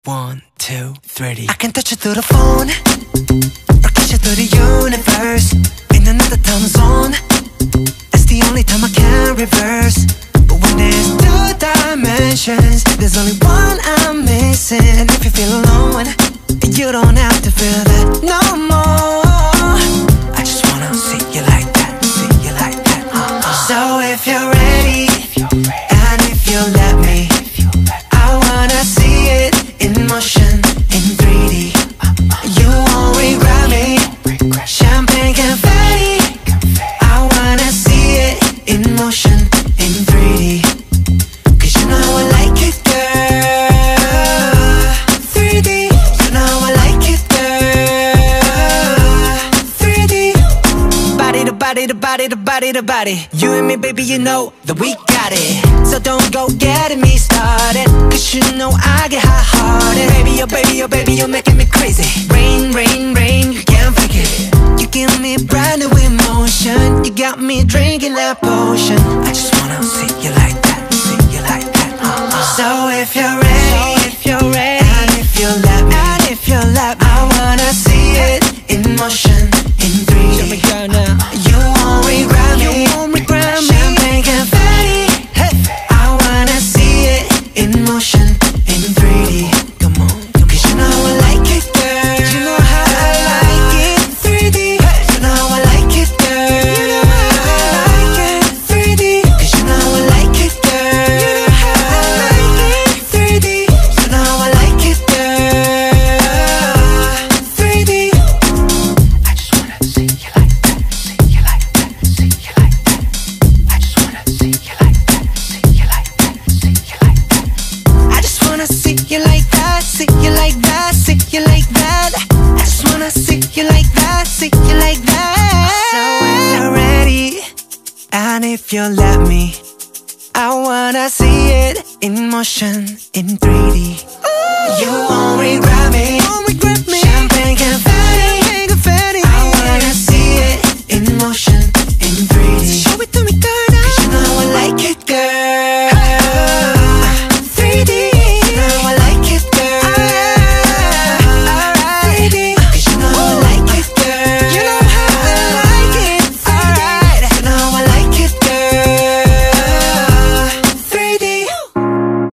1, 2, 3D. I can touch you through the phone or kiss you through the universe in another time zone. That's the only time I can reverse. But when there's two dimensions, there's only one I'm missing. And if you feel alone, you don't have to feel that no more. I just wanna see you like that, see you like that. So if you're ready, and if you let me, I wanna see it in motion, in 3D. You won't regret me. Champagne confetti. I wanna see it in motion, in 3D. Cause you know I like it, girl. 3D. You know I like it, girl. 3D. Body to body to body to body to body. You and me, baby, you know that we got it. So don't go getting me started, cause you know I get hot-hearted. Baby, oh baby, oh baby, you're making me crazy. Rain, rain, rain, you can't fake it. You give me brand new emotion. You got me drinking that potion. I just wanna see you like that, see you like that. So if you're ready, and if you let me, I wanna see it in motion, in 3D. Show me, girl, now. You won't regret me. Champagne confetti. I wanna see it in motion, in 3D. Come on, cause you know I like it, girl. You know how I like it, 3D. You know I like it, girl. You know how I like it, 3D. Cause you know I like it, girl. You know how I like it, 3D. You know I like it, girl. 3D. I just wanna see you like that, see you like that, see you like that. I just wanna see you like that, see you like that, see you like that. I just wanna see you like that, see you like that, see you like that. I just wanna see you like that, see you like that. So when you're ready, and if you let me, I wanna see it in motion, in 3D. You won't regret me. Champagne confetti.